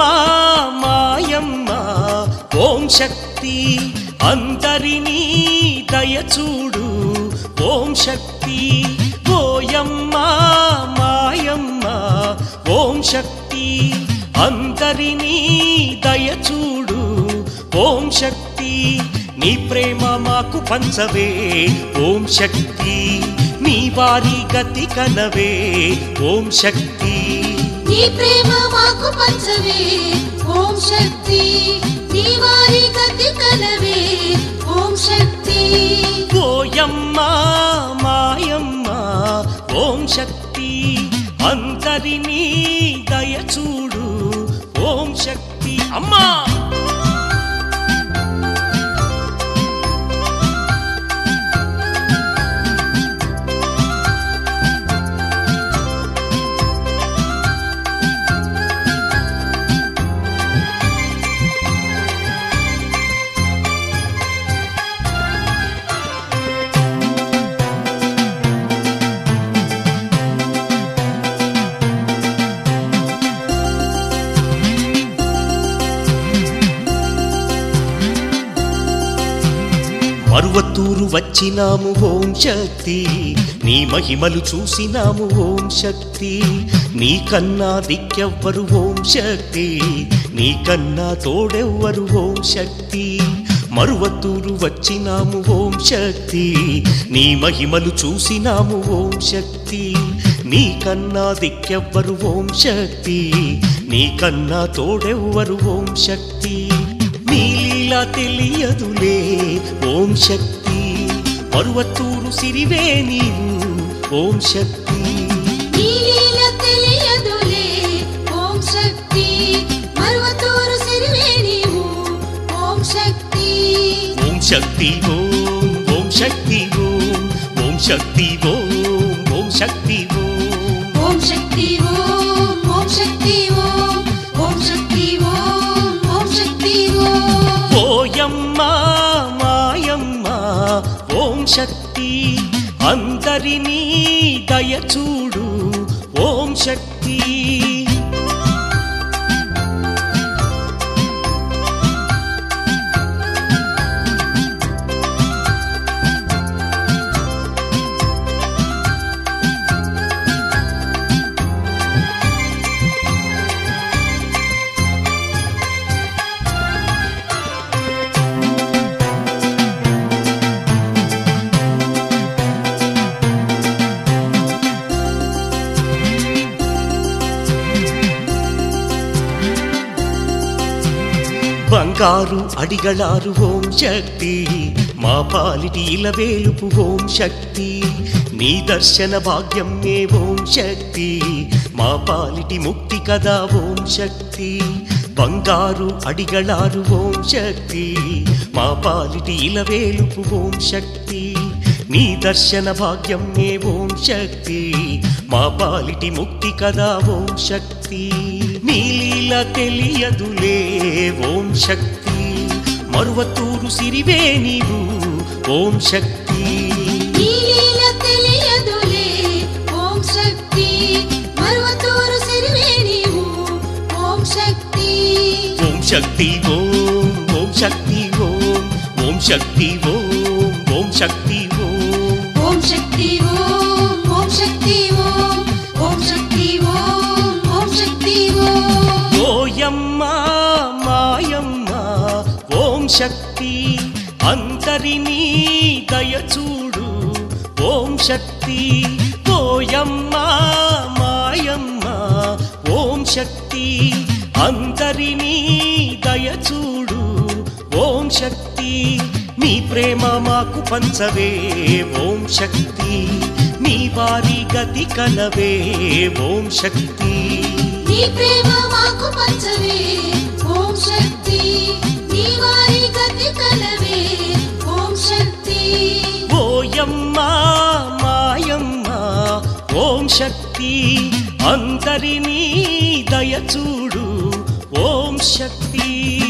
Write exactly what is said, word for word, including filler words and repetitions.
మాయమ్మ ఓం శక్తి అందరినీ దయచూడు ఓం శక్తి ఓయమ్మ మాయమ్మ ఓం శక్తి అందరినీ దయచూడు ఓం శక్తి నీ ప్రేమ మాకు పంచవే ఓం శక్తి నీ వారి గతి కనవే ఓం శక్తి నీ ప్రేమ మాకు పంచవే ఓం శక్తి నీ వారి గతి కనవే ఓం శక్తి ఓయమ్మ మాయమ్మ ఓం శక్తి అందరినీ దయచూడు ఓం శక్తి అమ్మా మరువత్తూరు వచ్చినాము ఓం శక్తి నీ మహిమలు చూసినాము ఓం శక్తి నీ కన్నా దిక్కెవ్వరు ఓం శక్తి నీ కన్నా తోడెవ్వరు ఓం శక్తి మరువత్తూరు వచ్చినాము ఓం శక్తి నీ మహిమలు చూసినాము ఓం శక్తి నీ కన్నా దిక్కెవ్వరు ఓం శక్తి నీ కన్నా తోడెవ్వరు ఓం శక్తి నీ లీల తెలియదులే ఓం శక్తి మరువత్తూరు సిరివే నీవు ఓం శక్తి నీ లీల తెలియదులే ఓం శక్తి మరువత్తూరు సిరివే నీవు ఓం శక్తి ఓం శక్తి ఓం ఓం శక్తి ఓం ఓం శక్తి ఓం ఓం శక్తి ఓం ఓం శక్తి ఓం ఓం శక్తి ఓం ఓం శక్తి ఓం ఓం శక్తి ఓం ఓయమ్మ మాయమ్మ ఓం శక్తి అందరినీ దయచూడు ఓం శక్తి బంగారు అడిగళారు ఓం శక్తి మా పాలిటి ఇలవేలుపు ఓం శక్తి నీ దర్శన భాగ్యమే ఓం శక్తి మా పాలిటి ముక్తి కదా ఓం శక్తి బంగారు అడిగళారు ఓం శక్తి మా పాలిటి ఇలవేలుపు ఓం శక్తి నీ దర్శన భాగ్యమే ఓం శక్తి మా పాలిటి ముక్తి కదా ఓం శక్తి నీ లీల తెలియదులే ఓం శక్తి మరువత్తూరు సిరివే నీవు ఓం శక్తి నీ లీల తెలియదులే ఓం శక్తి మరువత్తూరు సిరివే నీవు ఓం శక్తి ఓం శక్తి ఓం ఓం శక్తి ఓం ఓం శక్తి ఓం ఓం శక్తి ఓం ఓం శక్తి ఓం ఓం శక్తి ఓం ఓం శక్తి ఓం ఓం శక్తి ఓం ఓయమ్మ మాయమ్మ ఓం శక్తి అందరినీ దయచూడు ఓం శక్తి ఓయమ్మ మాయమ్మ ఓం శక్తి అందరినీ దయచూడు ఓం శక్తి నీ ప్రేమ మాకు పంచవే ఓం శక్తి నీ వారి గతి కనవే ఓం శక్తి నీ ప్రేమ మాకు పంచవే ఓం శక్తి నీ వారి గతి కనవే ఓం శక్తి ఓయమ్మ మాయమ్మ ఓం శక్తి అందరినీ దయచూడు ఓం శక్తి